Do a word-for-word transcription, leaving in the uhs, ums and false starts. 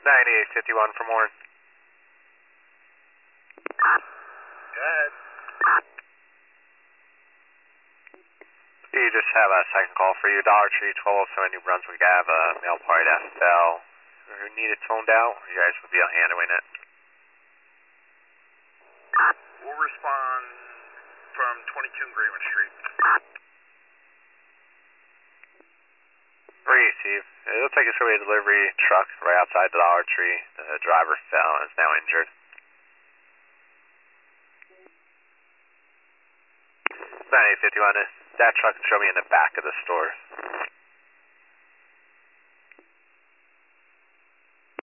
ninety-eight fifty-one from Warren. Go ahead. You just have a second call for you. Dollar Tree, twelve oh seven New Brunswick Ave, uh, mail part F L. Who needed toned out? You guys will be handling it. We'll respond from twenty-two Greenwood Street. Receive. It looks like it's going to be a delivery truck right outside the Dollar Tree. The driver fell and is now injured. ninety-eight fifty-one, that truck can show me in the back of the store.